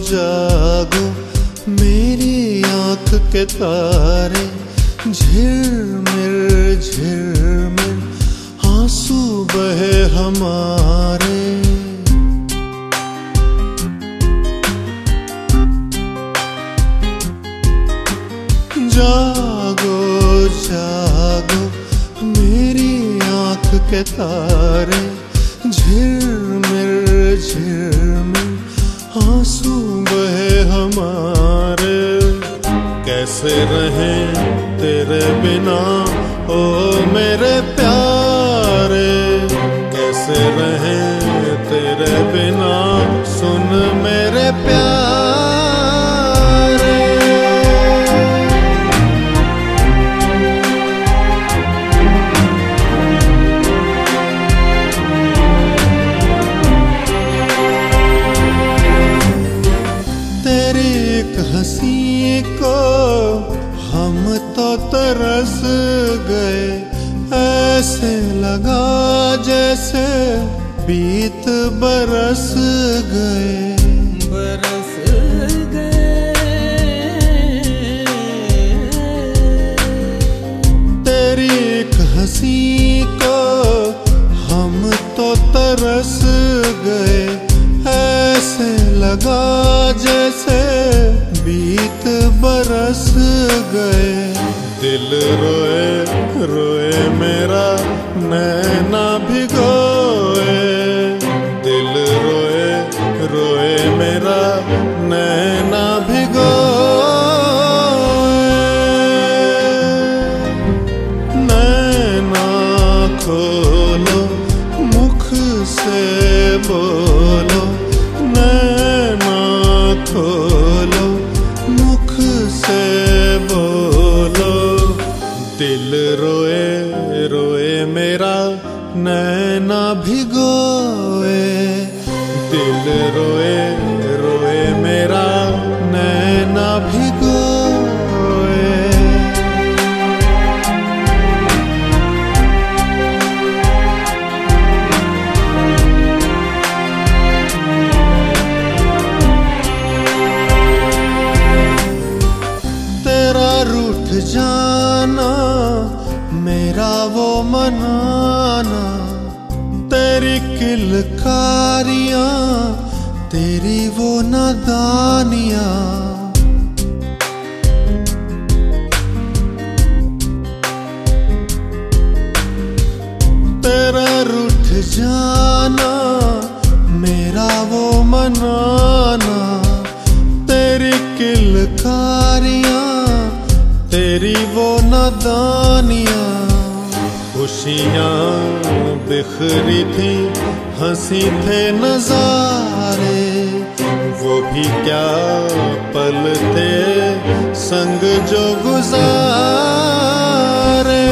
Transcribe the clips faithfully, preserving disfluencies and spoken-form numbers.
जागो मेरी आँख के तारे, झिरमिर झिरमिर आंसू बहे हमारे। जागो जागो मेरी आँख के तारे, झिरमिर झिरमिर आंसू बहे हमारे। कैसे रहें तेरे बिना ओ मेरे प्यारे, कैसे रहें तेरे बिना सुन मेरे प्यारे। तेरी एक हंसी को हम तो तरस गए, ऐसे लगा जैसे बीत बरस गए बरस गए। तेरी एक हंसी को हम तो तरस गए, ऐसे लगा जैसे बीत बरस गए। दिल रोए रोए मेरा नैना भिगोए, दिल रोए रोए मेरा नैना भिगोए। नैना खोलो मुख से बोलो, नैना खोलो मुख से बोलो। दिल रोए रोए मेरा नैना भिगोए, दिल रोए रोए मेरा नैना भिगोए। तेरा रूठ जाना मेरा वो मनाना, तेरी किलकारियां तेरी वो नादानियां। तेरा रूठ जाना मेरा वो मनाना, तेरी किलकारियां तेरी वो नादानियां। खुशियाँ बिखरी थी हंसी थे नजारे, वो भी क्या पल थे संग जो गुजारे।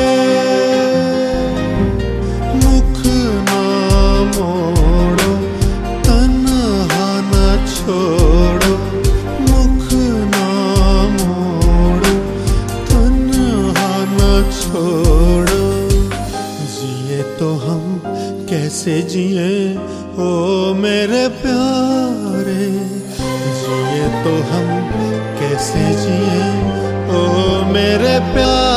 मुख ना मोड़ो तन्हा ना छोड़ो, मुख ना मोड़ो तन्हा ना छोड़ो। जिए तो हम कैसे जिए ओ मेरे प्यारे, जिए तो हम कैसे जिए ओ मेरे प्यारे।